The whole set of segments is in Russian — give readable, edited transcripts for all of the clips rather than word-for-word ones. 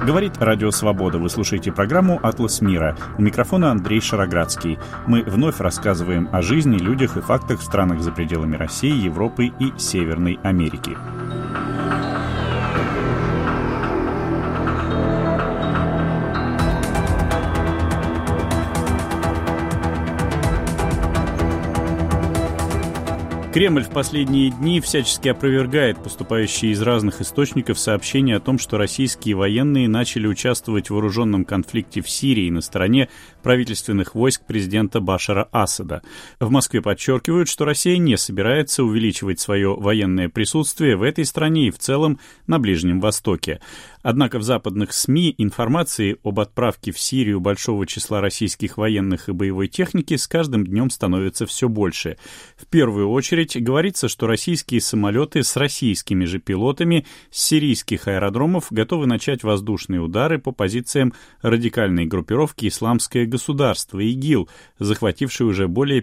Говорит Радио Свобода. Вы слушаете программу «Атлас мира». У микрофона Андрей Шароградский. Мы вновь рассказываем о жизни, людях и фактах в странах за пределами России, Европы и Северной Америки. Кремль в последние дни всячески опровергает поступающие из разных источников сообщения о том, что российские военные начали участвовать в вооруженном конфликте в Сирии на стороне правительственных войск президента Башара Асада. В Москве подчеркивают, что Россия не собирается увеличивать свое военное присутствие в этой стране и в целом на Ближнем Востоке. Однако в западных СМИ информации об отправке в Сирию большого числа российских военных и боевой техники с каждым днем становится все больше. В первую очередь говорится, что российские самолеты с российскими же пилотами с сирийских аэродромов готовы начать воздушные удары по позициям радикальной группировки «Исламское государство» ИГИЛ, захватившей уже более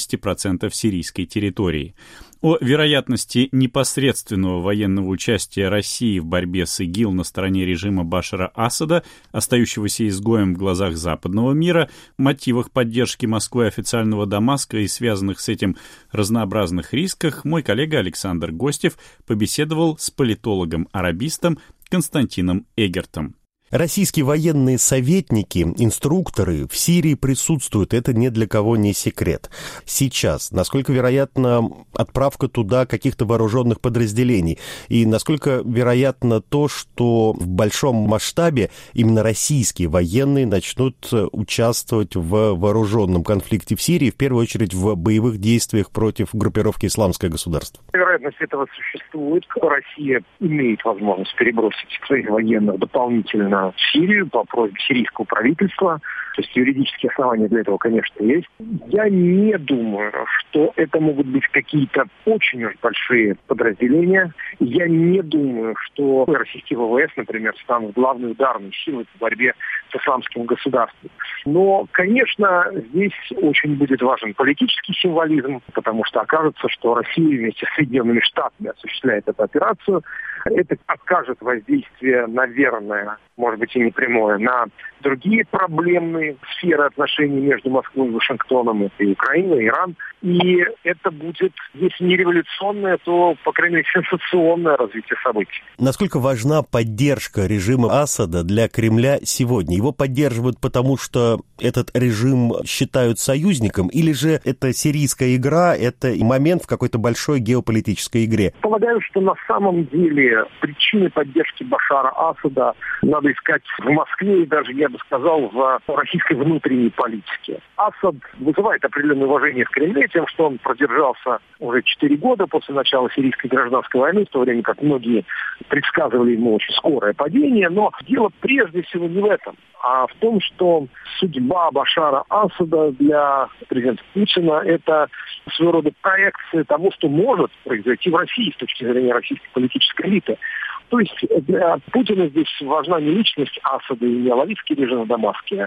50% сирийской территории. О вероятности непосредственного военного участия России в борьбе с ИГИЛ на стороне режима Башара Асада, остающегося изгоем в глазах западного мира, мотивах поддержки Москвы официального Дамаска и связанных с этим разнообразных рисках, мой коллега Александр Гостев побеседовал с политологом-арабистом Константином Эгертом. Российские военные советники, инструкторы в Сирии присутствуют, это ни для кого не секрет. Сейчас, насколько вероятна отправка туда каких-то вооруженных подразделений? И насколько вероятно то, что в большом масштабе именно российские военные начнут участвовать в вооруженном конфликте в Сирии, в первую очередь в боевых действиях против группировки «Исламское государство»? Вероятность этого существует. Россия имеет возможность перебросить своих военных дополнительно в Сирию по просьбе сирийского правительства. То есть юридические основания для этого, конечно, есть. Я не думаю, что это могут быть какие-то очень уж большие подразделения. Я не думаю, что российские ВВС, например, станут главной ударной силой в борьбе с исламским государством. Но, конечно, здесь очень будет важен политический символизм, потому что окажется, что Россия вместе с Соединенными Штатами осуществляет эту операцию. Это окажет воздействие, наверное, может быть и непрямое, на другие проблемные сферы отношений между Москвой и Вашингтоном. Это и Украина, и Иран. И это будет, если не революционное, то, по крайней мере, сенсационное развитие событий. Насколько важна поддержка режима Асада для Кремля сегодня? Его поддерживают потому, что этот режим считают союзником, или же это сирийская игра, это момент в какой-то большой геополитической игре? Полагаю, что на самом деле причины поддержки Башара Асада надо искать в Москве и даже, я бы сказал, в российской внутренней политике. Асад вызывает определенное уважение в Кремле тем, что он продержался уже 4 года после начала сирийской гражданской войны, в то время как многие предсказывали ему очень скорое падение. Но дело прежде всего не в этом, а в том, что судьба Башара Асада для президента Путина – это своего рода проекция того, что может произойти в России с точки зрения российской политической элиты. То есть для Путина здесь важна не личность Асада и не алавитский режим в Дамаске,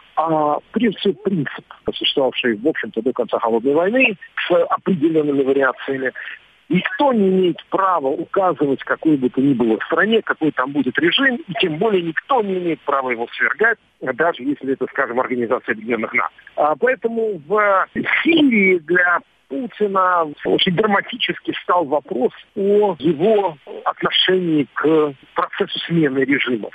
а прежде всего принцип, существовавший, в общем-то, до конца холодной войны с определенными вариациями. Никто не имеет права указывать какой бы то ни было стране, какой там будет режим, и тем более никто не имеет права его свергать, даже если это, скажем, Организация Объединенных Наций. Поэтому в Сирии для Путина очень драматически стал вопрос о его отношении к процессу смены режимов.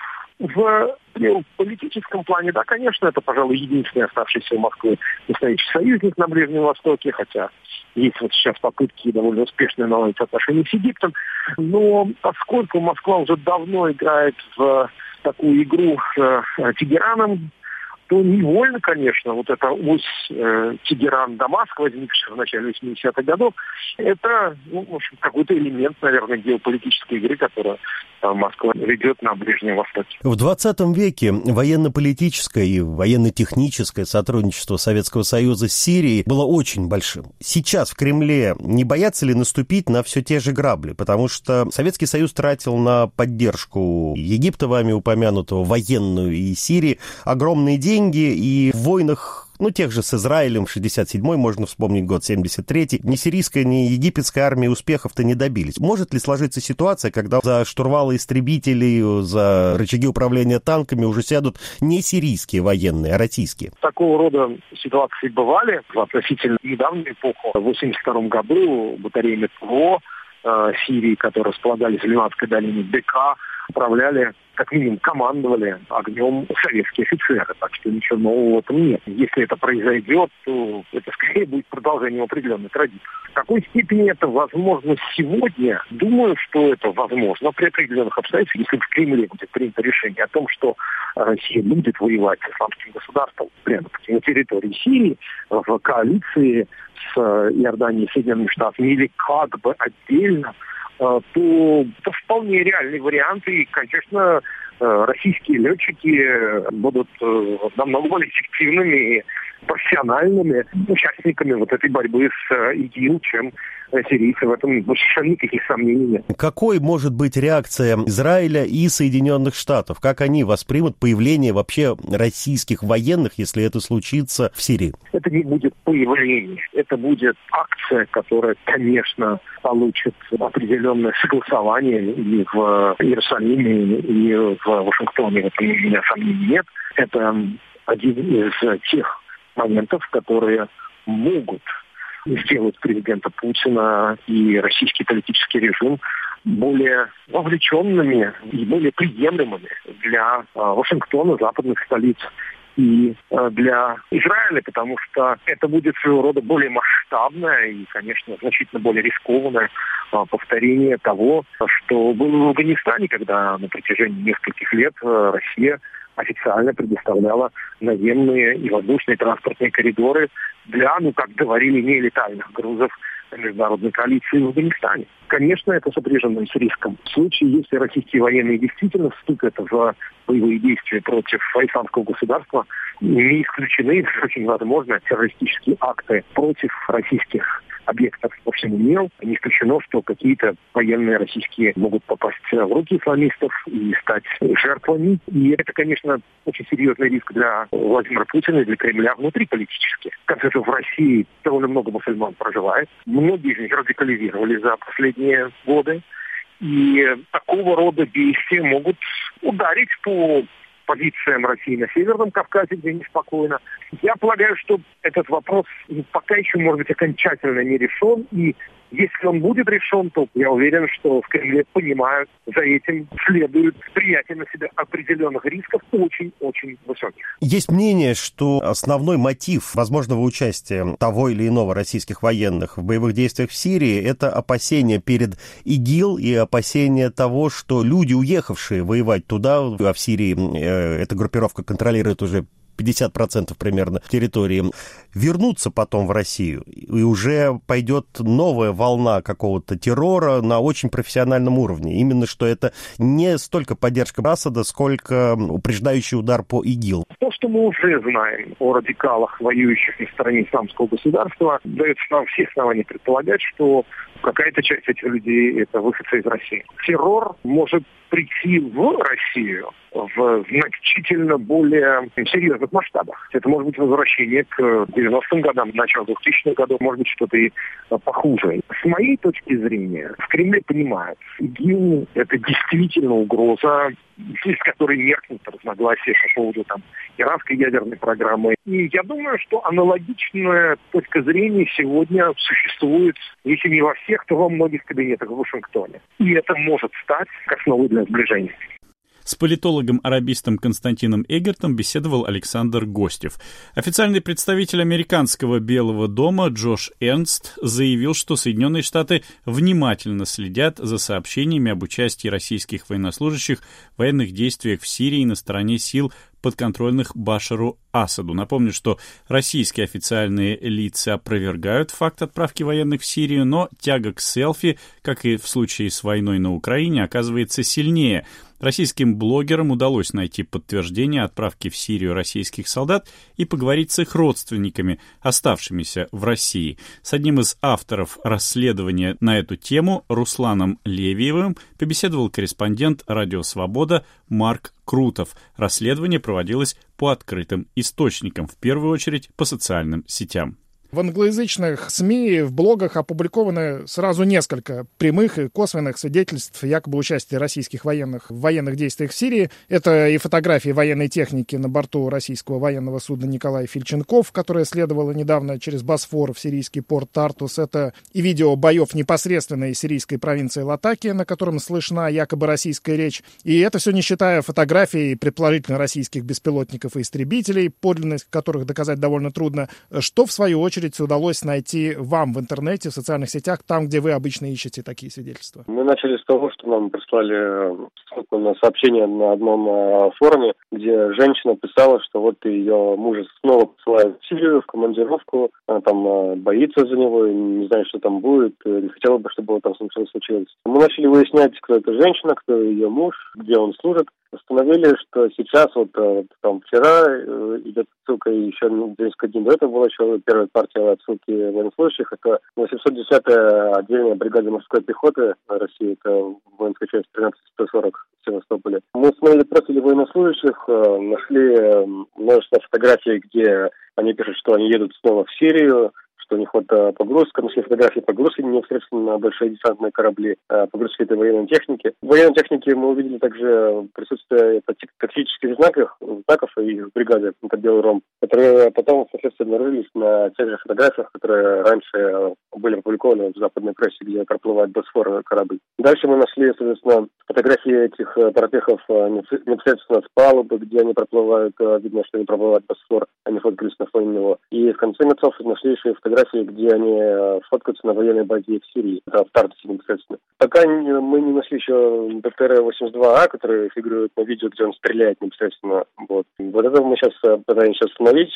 В политическом плане, да, конечно, это, пожалуй, единственный оставшийся у Москвы настоящий союзник на Ближнем Востоке, хотя есть вот сейчас попытки довольно успешные наладить отношения с Египтом. Но поскольку Москва уже давно играет в такую игру с Тегераном, то невольно, конечно, вот эта ось Тегеран-Дамаск, возникшая в начале 80-х годов, это, в общем, какой-то элемент, наверное, геополитической игры, которую Москва ведет на Ближнем Востоке. В 20 веке военно-политическое и военно-техническое сотрудничество Советского Союза с Сирией было очень большим. Сейчас в Кремле не боятся ли наступить на все те же грабли? Потому что Советский Союз тратил на поддержку Египта, вами упомянутого, военную, и Сирии огромные деньги, и в войнах тех же с Израилем, 67-й, можно вспомнить год 73-й, ни сирийская, ни египетская армии успехов-то не добились. Может ли сложиться ситуация, когда за штурвалы истребителей, за рычаги управления танками уже сядут не сирийские военные, а российские? Такого рода ситуации бывали в относительно недавнюю эпоху. В 1982 году батареями ПВО Сирии, которые располагались в Ливанской долине, ДК, управляли, как минимум командовали огнем советские офицеры. Так что ничего нового в этом нет. Если это произойдет, то это скорее будет продолжением определенной традиции. В какой степени это возможно сегодня? Думаю, что это возможно при определенных обстоятельствах, если в Кремле будет принято решение о том, что Россия будет воевать с исламским государством прямо на территории Сирии, в коалиции с Иорданией и Соединенными Штатами или как бы отдельно, то это вполне реальный вариант. И, конечно, российские летчики будут намного более эффективными и профессиональными участниками вот этой борьбы с ИГИЛ, чем сирийцы. В этом совершенно никаких сомнений нет. Какой может быть реакция Израиля и Соединенных Штатов? Как они воспримут появление вообще российских военных, если это случится в Сирии? Это не будет появление. Это будет акция, которая, конечно, получит определенное согласование и в Иерусалиме, и в Вашингтоне. В этом у меня сомнений нет. Это один из тех моментов, которые могут сделать президента Путина и российский политический режим более вовлеченными и более приемлемыми для Вашингтона, западных столиц и для Израиля, потому что это будет своего рода более масштабное и, конечно, значительно более рискованное повторение того, что было в Афганистане, когда на протяжении нескольких лет Россия официально предоставляла наземные и воздушные транспортные коридоры для, как говорили, нелетальных грузов международной коалиции в Афганистане. Конечно, это сопряжено с риском. В случае, если российские военные действительно вступят в боевые действия против исламского государства, не исключены, очень возможно, террористические акты против российских объектов по всему миру. Не исключено, что какие-то военные российские могут попасть в руки исламистов и стать жертвами. И это, конечно, очень серьезный риск для Владимира Путина и для Кремля внутриполитически. В конце концов, в России довольно много мусульман проживает. Многие из них радикализировались за последние годы. И такого рода действия могут ударить по позициям России на Северном Кавказе, где неспокойно. Я полагаю, что этот вопрос пока еще, может быть, окончательно не решен. И если он будет решен, то я уверен, что в Кремле понимают, за этим следует принятие на себя определенных рисков очень-очень высоких. Есть мнение, что основной мотив возможного участия того или иного российских военных в боевых действиях в Сирии — это опасения перед ИГИЛ и опасения того, что люди, уехавшие воевать туда, а в Сирии эта группировка контролирует уже 50% примерно территории, вернутся потом в Россию, и уже пойдет новая волна какого-то террора на очень профессиональном уровне. Именно что это не столько поддержка Асада, сколько упреждающий удар по ИГИЛ. То, что мы уже знаем о радикалах, воюющих на стороне исламского государства, дает нам все основания предполагать, что какая-то часть этих людей — это выходцы из России. Террор может прийти в Россию в значительно более серьезных масштабах. Это может быть возвращение к 90-м годам, начало 2000-х годов, может быть, что-то и похуже. С моей точки зрения, в Кремле понимают, ИГИЛ — это действительно угроза, из которой меркнут разногласия по поводу иранской ядерной программы. И я думаю, что аналогичная точка зрения сегодня существует, если не во всех, то во многих кабинетах в Вашингтоне. И это может стать основой для сближения. С политологом-арабистом Константином Эгертом беседовал Александр Гостев. Официальный представитель американского Белого дома Джош Эрнст заявил, что Соединенные Штаты внимательно следят за сообщениями об участии российских военнослужащих в военных действиях в Сирии на стороне сил, подконтрольных Башару Асаду. Напомню, что российские официальные лица опровергают факт отправки военных в Сирию, но тяга к селфи, как и в случае с войной на Украине, оказывается сильнее. Российским блогерам удалось найти подтверждение отправки в Сирию российских солдат и поговорить с их родственниками, оставшимися в России. С одним из авторов расследования на эту тему, Русланом Левиевым, побеседовал корреспондент «Радио Свобода» Марк Крутов. Расследование проводилось по открытым источникам, в первую очередь по социальным сетям. В англоязычных СМИ, в блогах опубликованы сразу несколько прямых и косвенных свидетельств якобы участия российских военных в военных действиях в Сирии. Это и фотографии военной техники на борту российского военного судна «Николай Фильченков», которое следовало недавно через Босфор в сирийский порт Тартус. Это и видео боев непосредственно из сирийской провинции Латакия, на котором слышна якобы российская речь. И это все не считая фотографий предположительно российских беспилотников и истребителей, подлинность которых доказать довольно трудно, что в свою очередь удалось найти вам в интернете, в социальных сетях, там, где вы обычно ищете такие свидетельства? Мы начали с того, что нам прислали ссылку на сообщение на одном форуме, где женщина писала, что вот ее мужа снова посылают в Сирию, в командировку, она там боится за него, не знает, что там будет, не хотела бы, чтобы там что-то случилось. Мы начали выяснять, кто эта женщина, кто ее муж, где он служит. Установили, что сейчас, там вчера идет ссылка, и еще несколько дней до этого была еще первая партия отсылки военнослужащих. Это 810-я отдельная бригада морской пехоты России, это воинская часть 13-140 в Севастополе. Мы смотрели профили военнослужащих, нашли множество фотографий, где они пишут, что они едут снова в Сирию, что у них погрузка, нашли фотографии погрузки непосредственно на большие десантные корабли, погрузки этой военной техники. В военной технике мы увидели также присутствие тактических знаков и их бригады, это белый ром, которые потом впоследствии обнаружились на тех же фотографиях, которые раньше были опубликованы в западной прессе, где проплывает Босфор корабль. Дальше мы нашли, соответственно, фотографии этих парапехов непосредственно с палубы, где они проплывают, видно, что они проплывают Босфор, они фоткались на фоне него. И в конце концов нашли еще фотографии, где они фоткаются на военной базе в Сирии, в Тартусе непосредственно. Пока мы не нашли еще БТР-82А, который фигурирует на видео, где он стреляет непосредственно. Вот это мы сейчас пытаемся установить.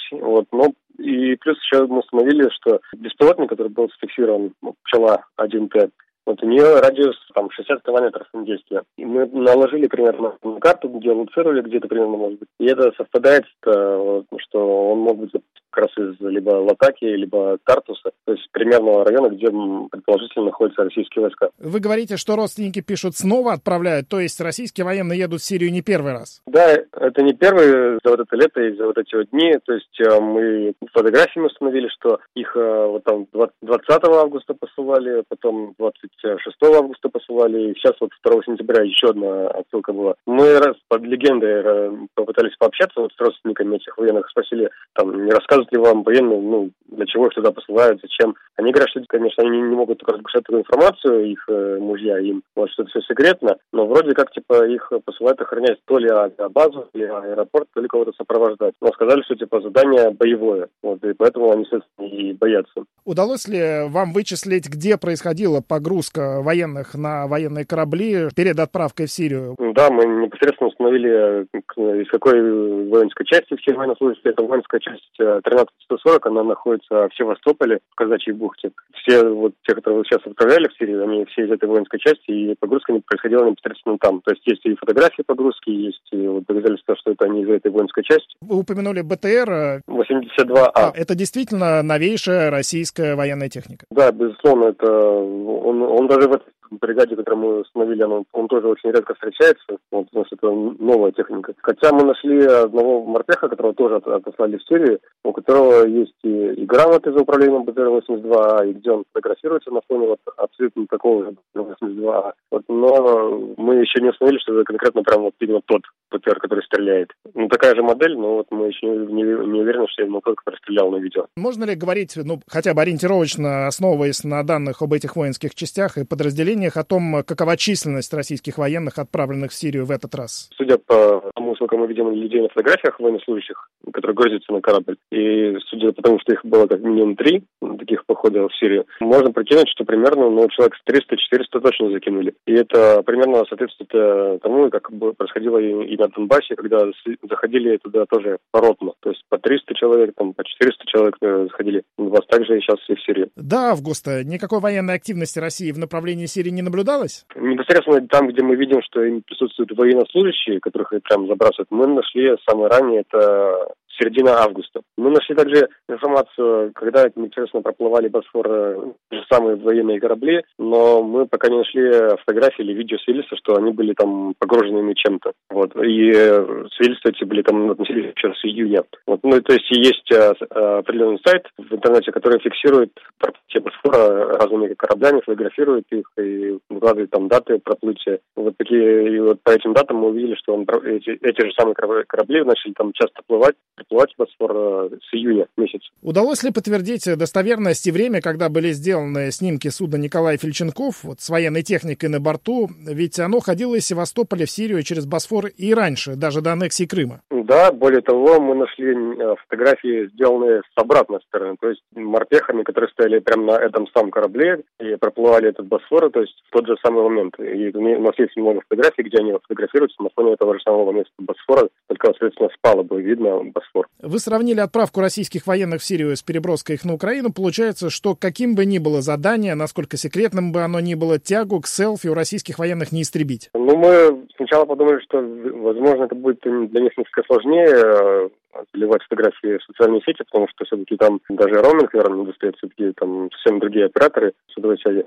И плюс еще мы установили, что беспилотник, который был зафиксирован, «Пчела-1Т», у нее радиус 60 километров действия. И мы наложили примерно на карту, геолоцировали где-то примерно, может быть. И это совпадает, что он мог быть как раз из либо Латакии, либо Тартуса, то есть примерного района, где предположительно находятся российские войска. Вы говорите, что родственники пишут, снова отправляют, то есть российские военные едут в Сирию не первый раз? Да, это не первый за это лето и за эти дни. То есть мы фотографиями установили, что их 20 августа посылали, потом 26 августа посылали, и сейчас 2 сентября еще одна отсылка была. Мы под легендой попытались пообщаться с родственниками этих военных, спросили, не рассказывают ли вам военные, для чего их туда посылают, зачем. Они говорят, что, конечно, они не могут только разглашать такую информацию, их мужья, им, что это все секретно, но вроде как, их посылают охранять то ли авиабазу, или аэропорт, то ли кого-то сопровождать. Но сказали, что, задание боевое, и поэтому они, соответственно, и боятся. Удалось ли вам вычислить, где происходила погрузка военных на военные корабли перед отправкой в Сирию? Да, мы непосредственно установили, из какой воинской части все военнослужащие. Это воинская часть 13-140, она находится в Севастополе, в Казачьей бухте. Все те, которые сейчас отправляли в Сирию, они все из этой воинской части, и погрузка происходила непосредственно там. То есть и фотографии погрузки, есть и доказательства, что это они из этой воинской части. Вы упомянули БТР. 82А. Это действительно новейшая российская военная техника? Да, безусловно, это он даже в этой бригаде, которую мы установили, он тоже очень редко встречается. Это новая техника. Хотя мы нашли одного морпеха, которого тоже отослали в Сирию, у которого есть и грамоты за управлением БТР-82А, и где он фотографируется на фоне абсолютно такого же БТР-82А. Но мы еще не установили, что это конкретно именно тот БТР, который стреляет. Такая же модель, но мы еще не уверены, что именно тот, который стрелял на видео. Можно ли говорить, хотя бы ориентировочно, основываясь на данных об этих воинских частях и подразделениях, о том, какова численность российских военных, отправленных в Сирию в этот раз? Судя по тому, сколько мы видим людей на фотографиях военнослужащих, которые грузятся на корабль, и судя по тому, что их было как минимум 3 таких походов в Сирию, можно прикинуть, что примерно человек 300-400 точно закинули. И это примерно соответствует тому, как происходило и на Донбассе, когда заходили туда тоже поротно. То есть по 300 человек, по 400 человек заходили. У вас также и сейчас и в Сирии. До августа никакой военной активности России в направлении Сирии не наблюдалось? Непосредственно там, где мы видим, что им присутствуют военнослужащие, которых прям забрасывают, мы нашли самое раннее, это середина августа. Мы нашли также информацию, когда непосредственно проплывали Босфор те же самые военные корабли, но мы пока не нашли фотографии или видео свидетельства, что они были там погруженными чем-то. Вот. И свидетельства эти были там относились еще с июня. Вот. Ну, то есть есть определенный сайт в интернете, который фиксирует проплытие Босфора разными кораблями, фотографирует их и выкладывает там даты проплытия. Вот такие, и вот по этим датам мы увидели, что эти же самые корабли начали там часто проплывать Босфор с июня месяца. Удалось ли подтвердить достоверность и время, когда были сделаны снимки судна Николай Фельченков с военной техникой на борту? Ведь оно ходило из Севастополя в Сирию через Босфор и раньше, даже до аннексии Крыма. Да, более того, мы нашли фотографии, сделанные с обратной стороны, то есть морпехами, которые стояли прямо на этом самом корабле и проплывали этот Босфор, то есть в тот же самый момент. И у нас есть много фотографий, где они фотографируются на фоне этого же самого места Босфора, только, соответственно, с палубы видно Босфор. Вы сравнили отправку российских военных в Сирию с переброской их на Украину. Получается, что каким бы ни было задание, насколько секретным бы оно ни было, тягу к селфи у российских военных не истребить. Ну, мы сначала подумали, что, возможно, это будет для них несколько сложнее заливать фотографии в социальные сети, потому что все-таки там даже роуминг, наверное, не достает, все-таки там совсем другие операторы сотовой связи.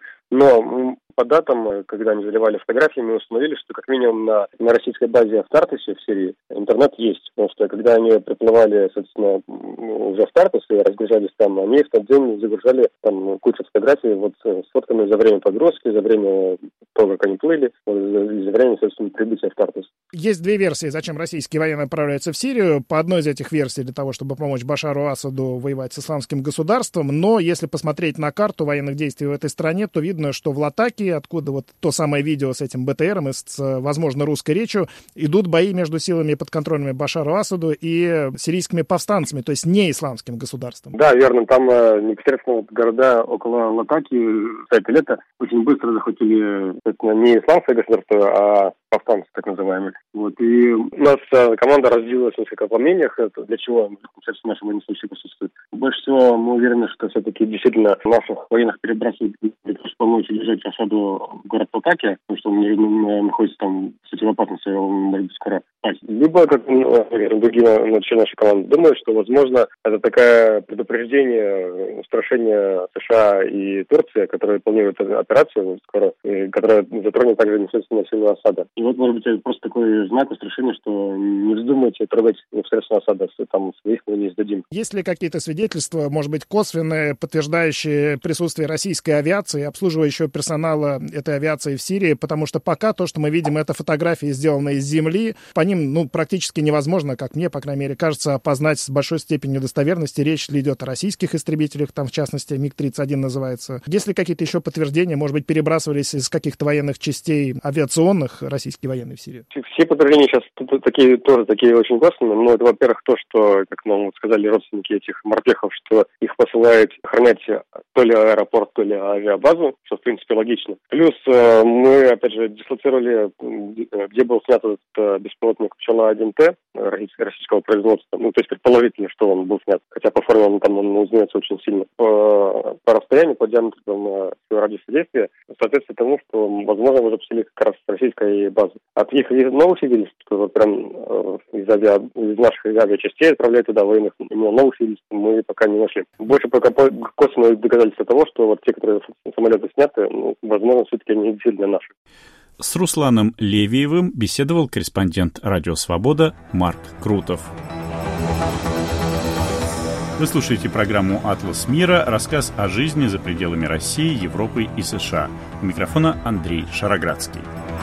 Но по датам, когда они заливали фотографии, мы установили, что как минимум на российской базе в Тартусе, в Сирии, интернет есть. Потому что когда они приплывали, собственно, уже в Тартус и разгружались там, они в тот день загружали там кучу фотографий вот с фотками за время погрузки, за время того, как они плыли, и за время, собственно, прибытия в Тартус. Есть две версии, зачем российские военные отправляются в Сирию. По одной из этих версий для того, чтобы помочь Башару Асаду воевать с исламским государством. Но если посмотреть на карту военных действий в этой стране, то видно, что в Латакии, откуда вот то самое видео с этим БТРом и с, возможно, русской речью, идут бои между силами подконтрольными Башару Асаду и сирийскими повстанцами, то есть не исламским государством. Да, верно. Там непосредственно города около Латакии, кстати, лето очень быстро захватили не исламское государство, а повстанцы, так называемые. Вот. И у нас команда разделилась несколько по мнениях, для чего наши военнослужащие присутствуют. Больше всего мы уверены, что все-таки действительно наших военных перебрасывают для того, чтобы помочь удержать Асаду в город Латакия, потому что он находится там в опасности, он может быть скоро пасть. Либо, как другие члены нашей команды думают, что, возможно, это такое предупреждение, устрашение США и Турции, которые планируют операцию скоро, которая затронет также непосредственно силу Асада. И вот, может быть, это просто такой знак устрашения, что не вздумайте трогать непосредственно Асада, там своих мы не сдадим. Есть ли какие-то свидетельства, может быть, косвенные, подтверждающие присутствие российской авиации, обслуживающего персонала этой авиации в Сирии? Потому что пока то, что мы видим, это фотографии, сделанные из земли. По ним, практически невозможно, как мне, по крайней мере, кажется, опознать с большой степенью достоверности. Речь ли идет о российских истребителях, там, в частности, МиГ-31 называется. Есть ли какие-то еще подтверждения, может быть, перебрасывались из каких-то военных частей авиационных российские военные в Сирию? Все подтверждения сейчас такие очень косвенные. Но это, во-первых, то, что, как нам сказали родственники этих морпехов, что их посылают охранять то ли аэропорт, то ли авиабазу, что, в принципе, логично. Плюс мы, опять же, дислоцировали, где был снят этот беспилотник «Пчела-1Т» российского производства. То есть предположительно, что он был снят. Хотя по форме он узнается очень сильно. По расстоянию, по диаметру радиуса действия, соответствует тому, что, возможно, мы запустили как раз с российской базы. От их новых свидетельств, вот прям из наших авиачастей отправляют туда военных, именно новых свидетельств мы пока не нашли. Больше пока косвенные доказательства того, что вот те, которые самолеты сняты, возможно, все-таки они действительно наши. С Русланом Левиевым беседовал корреспондент «Радио Свобода» Марк Крутов. Вы слушаете программу «Атлас мира», рассказ о жизни за пределами России, Европы и США. У микрофона Андрей Шароградский.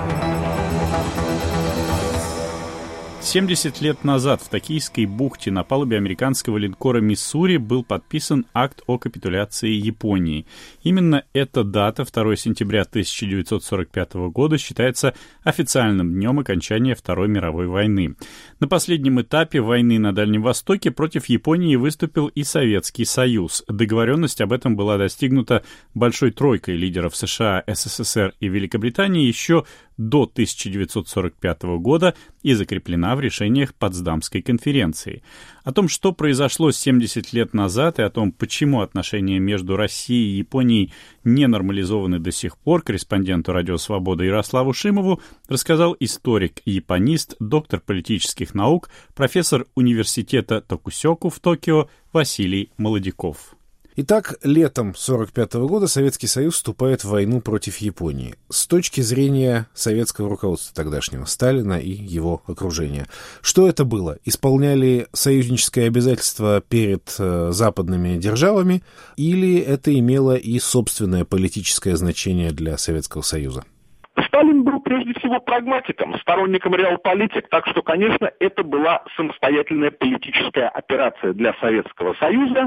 70 лет назад в Токийской бухте на палубе американского линкора «Миссури» был подписан акт о капитуляции Японии. Именно эта дата, 2 сентября 1945 года, считается официальным днем окончания Второй мировой войны. На последнем этапе войны на Дальнем Востоке против Японии выступил и Советский Союз. Договоренность об этом была достигнута Большой тройкой лидеров США, СССР и Великобритании еще до 1945 года и закреплена в решениях Потсдамской конференции. О том, что произошло 70 лет назад, и о том, почему отношения между Россией и Японией не нормализованы до сих пор, корреспонденту «Радио Свобода» Ярославу Шимову рассказал историк и японист, доктор политических наук, профессор университета Токусёку в Токио Василий Молодяков. Итак, летом 1945 года Советский Союз вступает в войну против Японии. С точки зрения советского руководства тогдашнего, Сталина и его окружения. Что это было? Исполняли союзническое обязательство перед западными державами или это имело и собственное политическое значение для Советского Союза? Сталин был прежде всего прагматиком, сторонником реалполитик, так что, конечно, это была самостоятельная политическая операция для Советского Союза,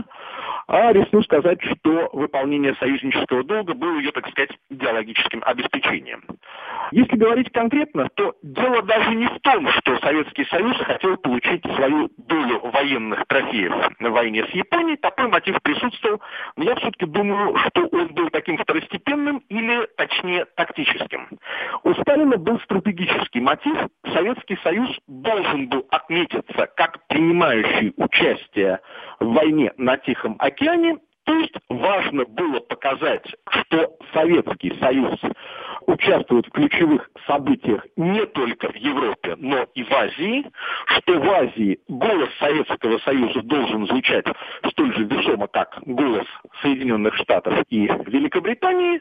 а рискну сказать, что выполнение союзнического долга было ее, так сказать, идеологическим обеспечением. Если говорить конкретно, то дело даже не в том, что Советский Союз хотел получить свою долю военных трофеев на войне с Японией. Такой мотив присутствовал, но я все-таки думаю, что он был таким второстепенным или, точнее, тактическим. У Сталина был стратегический мотив. Советский Союз должен был отметиться как принимающий участие в войне на Тихом океане. То есть важно было показать, что Советский Союз участвует в ключевых событиях не только в Европе, но и в Азии, что в Азии голос Советского Союза должен звучать столь же весомо, как голос Соединенных Штатов и Великобритании,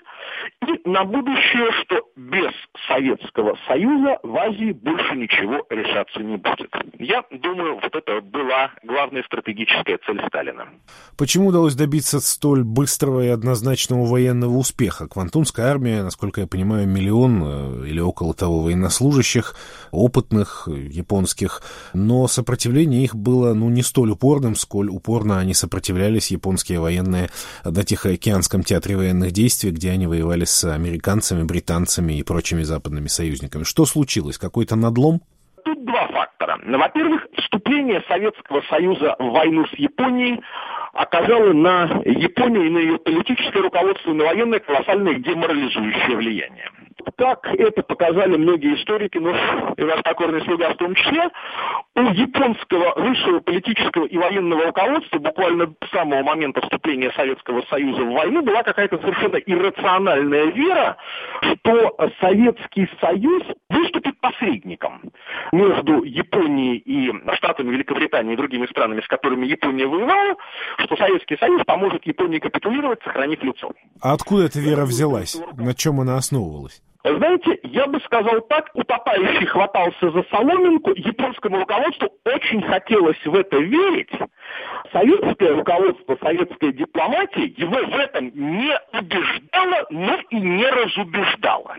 и на будущее, что без Советского Союза в Азии больше ничего решаться не будет. Я думаю, вот это была главная стратегическая цель Сталина. Почему удалось добиться столь быстрого и однозначного военного успеха? Квантунская армия, насколько я понимаю, 1 миллион или около того военнослужащих, опытных, японских, но сопротивление их было не столь упорным, сколь упорно они сопротивлялись, японские военные, на Тихоокеанском театре военных действий, где они воевали с американцами, британцами и прочими западными союзниками. Что случилось? Какой-то надлом? Тут два фактора. Во-первых, вступление Советского Союза в войну с Японией оказало на Японию и на ее политическое руководство и на военное колоссальное деморализующее влияние. Как это показали многие историки, но и ваш покорный слуга в том числе, у японского высшего политического и военного руководства буквально с самого момента вступления Советского Союза в войну была какая-то совершенно иррациональная вера, что Советский Союз выступит посредником между Японией и Штатами, Великобританией и другими странами, с которыми Япония воевала, что Советский Союз поможет Японии капитулировать, сохранив лицо. А откуда эта вера взялась? На чем она основывалась? Знаете, я бы сказал так, утопающий хватался за соломинку, японскому руководству очень хотелось в это верить. Советское руководство, советская дипломатия его в этом не убеждало, но и не разубеждало.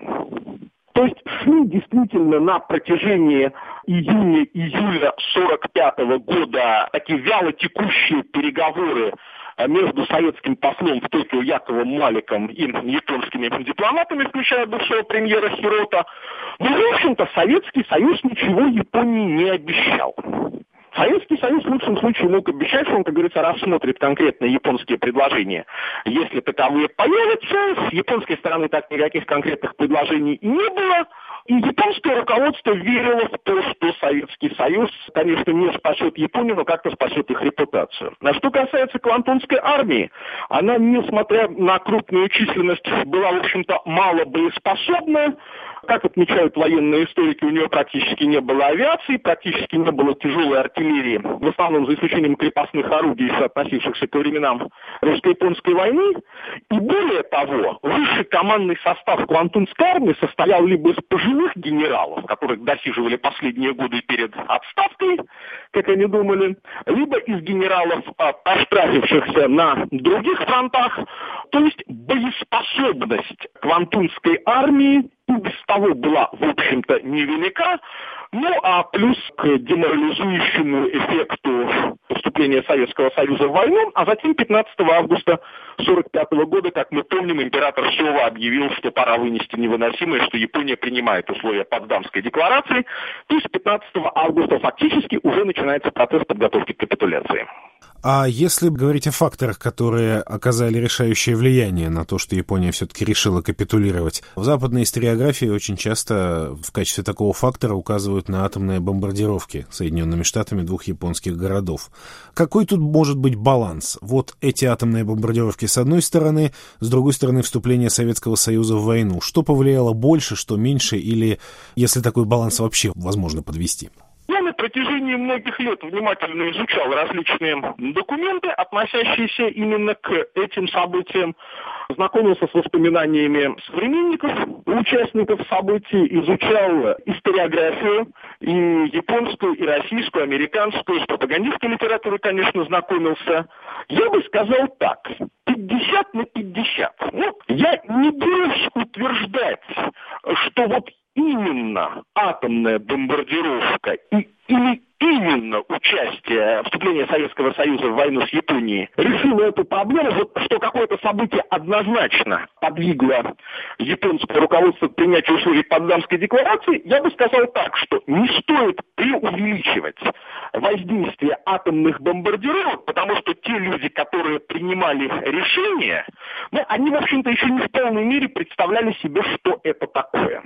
То есть шли действительно на протяжении июня-июля 1945 года такие вяло текущие переговоры между советским послом в Токио Яковом Маликом и японскими дипломатами, включая бывшего премьера Хирота. Но, в общем-то, Советский Союз ничего Японии не обещал. Советский Союз в лучшем случае мог обещать, что он, как говорится, рассмотрит конкретные японские предложения. Если таковые появятся, с японской стороны так никаких конкретных предложений и не было. И японское руководство верило в то, что Советский Союз, конечно, не спасет Японию, но как-то спасет их репутацию. А что касается Квантунской армии, она, несмотря на крупную численность, была, в общем-то, мало боеспособна. Как отмечают военные историки, у нее практически не было авиации, практически не было тяжелой артиллерии, в основном за исключением крепостных орудий, относившихся к временам русско-японской войны. И более того, высший командный состав Квантунской армии состоял либо из пожилых генералов, которых досиживали последние годы перед отставкой, как они думали, либо из генералов, проштрафившихся на других фронтах. То есть боеспособность Квантунской армии и без того была, в общем-то, невелика. Ну, а плюс к деморализующему эффекту вступления Советского Союза в войну, а затем 15 августа 1945 года, как мы помним, император Сёва объявил, что пора вынести невыносимое, что Япония принимает условия Потсдамской декларации. То есть 15 августа фактически уже начинается процесс подготовки к капитуляции. А если говорить о факторах, которые оказали решающее влияние на то, что Япония все-таки решила капитулировать, в западной историографии очень часто в качестве такого фактора указывают на атомные бомбардировки Соединенными Штатами двух японских городов. Какой тут может быть баланс? Вот эти атомные бомбардировки с одной стороны, с другой стороны вступление Советского Союза в войну. Что повлияло больше, что меньше, или если такой баланс вообще возможно подвести? Я на протяжении многих лет внимательно изучал различные документы, относящиеся именно к этим событиям, знакомился с воспоминаниями современников, участников событий, изучал историографию, и японскую, и российскую, американскую, с пропагандистской литературой, конечно, знакомился. Я бы сказал так, 50 на 50. Я не берусь утверждать, что вот именно атомная бомбардировка или именно участие, вступление Советского Союза в войну с Японией решило эту проблему, вот что какое-то событие однозначно подвигло японское руководство к принятию условий Потсдамской декларации, я бы сказал так, что не стоит преувеличивать воздействие атомных бомбардировок, потому что те люди, которые принимали решения, они, в общем-то, еще не в полной мере представляли себе, что это такое.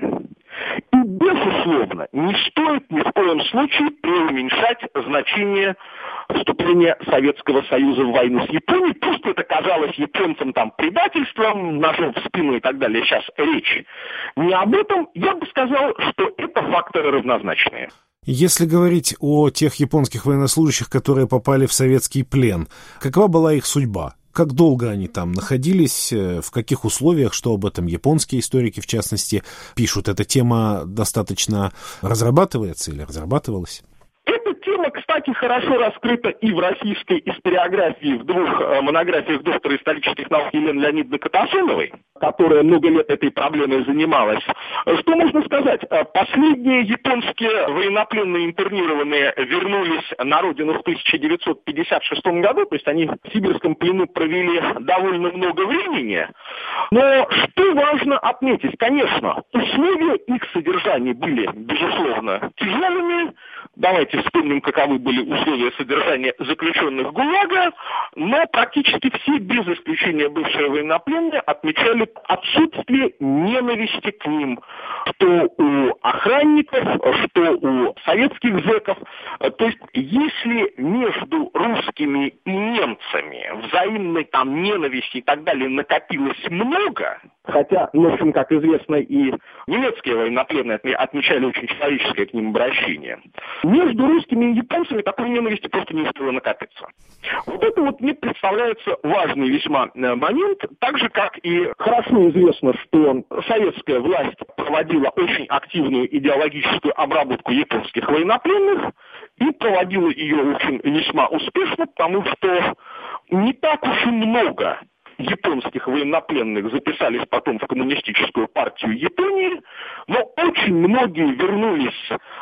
И, безусловно, не стоит ни в коем случае преуменьшать значение вступления Советского Союза в войну с Японией. Пусть это казалось японцам предательством, ножом в спину и так далее. Сейчас речь не об этом. Я бы сказал, что это факторы равнозначные. Если говорить о тех японских военнослужащих, которые попали в советский плен, какова была их судьба? Как долго они там находились, в каких условиях, что об этом японские историки, в частности, пишут? Эта тема достаточно разрабатывается или разрабатывалась? Эта тема, кстати, хорошо раскрыта и в российской историографии в двух монографиях доктора исторических наук Елены Леонидовны Катасоновой, которая много лет этой проблемой занималась. Что можно сказать? Последние японские военнопленные интернированные вернулись на родину в 1956 году, то есть они в сибирском плену провели довольно много времени. Но что важно отметить? Конечно, условия их содержания были, безусловно, тяжелыми. Давайте вспомним, каковы были условия содержания заключенных ГУЛАГа, но практически все, без исключения бывшие военнопленные, отмечали отсутствие ненависти к ним, что у охранников, что у советских зэков. То есть, если между русскими и немцами взаимной ненависти и так далее накопилось много, хотя, в общем, как известно, и немецкие военнопленные отмечали очень человеческое к ним обращение, между русскими и японцами такой ненависти просто не успело накопиться. Вот это мне представляется важный весьма момент, так же, как и хорошо известно, что советская власть проводила очень активную идеологическую обработку японских военнопленных и проводила ее очень весьма успешно, потому что не так уж и много японских военнопленных записались потом в коммунистическую партию Японии, но очень многие вернулись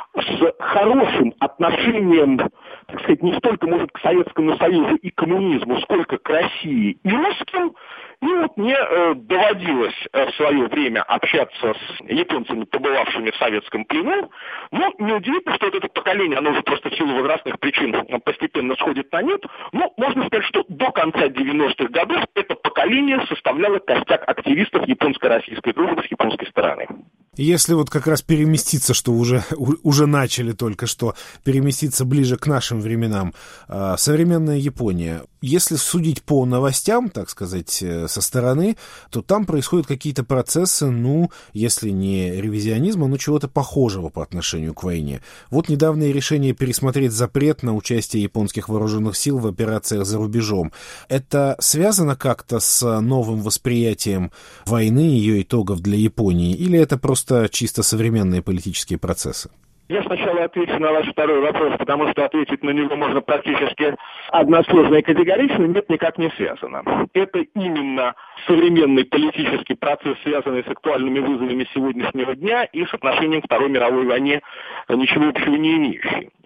с хорошим отношением, так сказать, не столько, может, к Советскому Союзу и коммунизму, сколько к России и русским. И мне доводилось в свое время общаться с японцами, побывавшими в советском плену. Но неудивительно, что это поколение, оно уже просто в силу возрастных причин постепенно сходит на нет. Но можно сказать, что до конца 90-х годов это поколение составляло костяк активистов японско-российской дружбы с японской стороны. Если как раз переместиться, что уже начали только что, переместиться ближе к нашим временам, современная Япония, если судить по новостям, так сказать, со стороны, то там происходят какие-то процессы, если не ревизионизма, но чего-то похожего по отношению к войне. Вот недавнее решение пересмотреть запрет на участие японских вооруженных сил в операциях за рубежом. Это связано как-то с новым восприятием войны, ее итогов для Японии, или это просто чисто современные политические процессы? Я сначала отвечу на ваш второй вопрос, потому что ответить на него можно практически односложно и категорично. Нет, никак не связано. Это именно современный политический процесс, связанный с актуальными вызовами сегодняшнего дня и с отношением к Второй мировой войне, ничего общего не имеющий.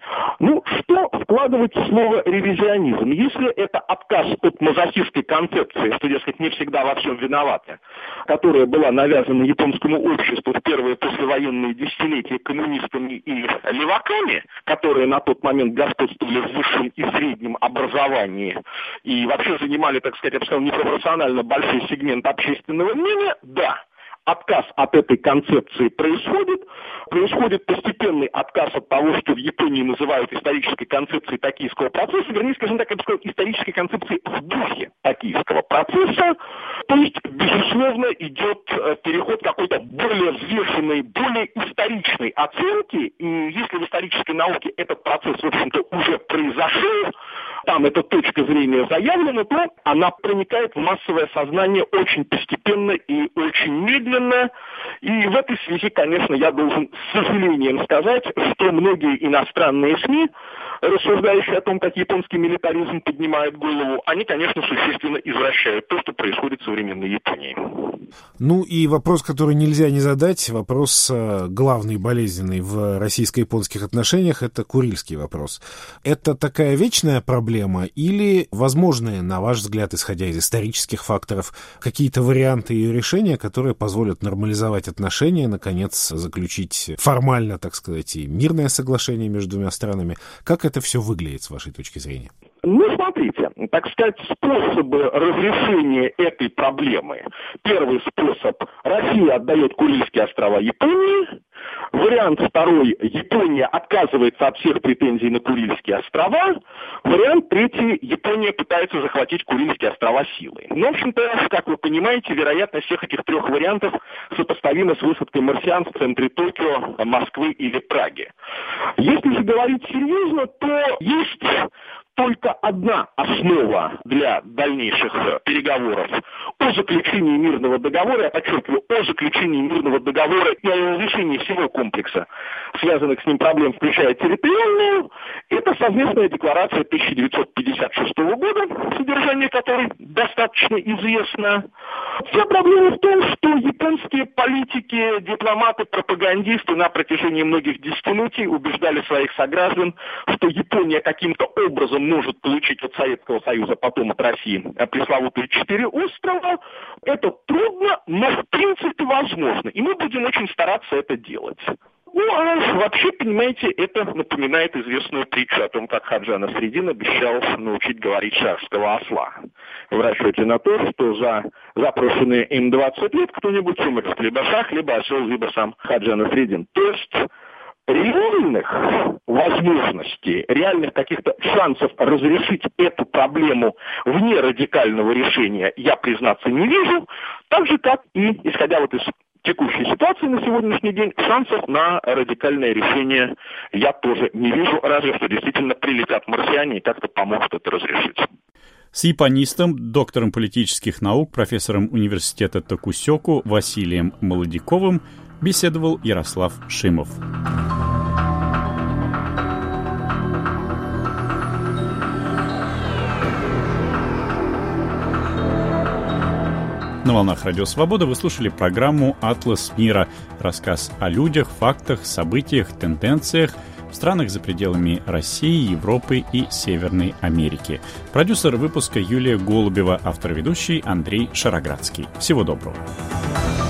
Что вкладывать в слово ревизионизм? Если это отказ от мазохистской концепции, что, дескать, не всегда во всем виноваты, которая была навязана японскому обществу в первые послевоенные десятилетия коммунистами и леваками, которые на тот момент господствовали в высшем и среднем образовании и вообще занимали, так сказать, я бы сказал, непропорционально большой сегмент общественного мнения, да. Отказ от этой концепции происходит постепенный отказ от того, что в Японии называют исторической концепцией токийского процесса, вернее, скажем так, я бы сказал, исторической концепцией в духе токийского процесса. То есть, безусловно, идет переход к какой-то более взвешенной, более историчной оценке, и если в исторической науке этот процесс, в общем-то, уже произошел, там эта точка зрения заявлена, то она проникает в массовое сознание очень постепенно и очень медленно. И в этой связи, конечно, я должен с сожалением сказать, что многие иностранные СМИ, рассуждающие о том, как японский милитаризм поднимает голову, они, конечно, существенно извращают то, что происходит в современной Японии. И вопрос, который нельзя не задать, вопрос главный, болезненный в российско-японских отношениях, это Курильский вопрос. Это такая вечная проблема или возможные, на ваш взгляд, исходя из исторических факторов, какие-то варианты ее решения, которые позволят нормализовать отношения, наконец, заключить формально, так сказать, и мирное соглашение между двумя странами? Как это все выглядит с вашей точки зрения? Смотрите, так сказать, способы разрешения этой проблемы. Первый способ – Россия отдает Курильские острова Японии. Вариант второй – Япония отказывается от всех претензий на Курильские острова. Вариант третий – Япония пытается захватить Курильские острова силой. В общем-то, как вы понимаете, вероятность всех этих трех вариантов сопоставима с высадкой марсиан в центре Токио, Москвы или Праги. Если же говорить серьезно, то есть только одна основа для дальнейших переговоров о заключении мирного договора, я подчеркиваю, о заключении мирного договора и о разрешении всего комплекса связанных с ним проблем, включая территориальную, это совместная декларация 1956 года, содержание которой достаточно известно. Вся проблема в том, что японские политики, дипломаты, пропагандисты на протяжении многих десятилетий убеждали своих сограждан, что Япония каким-то образом может получить от Советского Союза, потом от России пресловутые 4 острова. Это трудно, но в принципе возможно. И мы будем очень стараться это делать. Вообще, понимаете, это напоминает известную притчу о том, как Хаджи Насреддин обещал научить говорить шахского осла. В расчете на то, что за запрошенные им 20 лет кто-нибудь умрет, либо шах, либо осел, либо сам Хаджи Насреддин. То есть реальных возможностей, реальных каких-то шансов разрешить эту проблему вне радикального решения я, признаться, не вижу, так же, как и, исходя из текущей ситуации на сегодняшний день, шансов на радикальное решение я тоже не вижу, разве что действительно прилетят марсиане и как-то помогут это разрешить. С японистом, доктором политических наук, профессором университета Токусёку Василием Молодиковым беседовал Ярослав Шимов. На волнах Радио Свобода вы слушали программу «Атлас мира». Рассказ о людях, фактах, событиях, тенденциях в странах за пределами России, Европы и Северной Америки. Продюсер выпуска Юлия Голубева, автор-ведущий Андрей Шароградский. Всего доброго.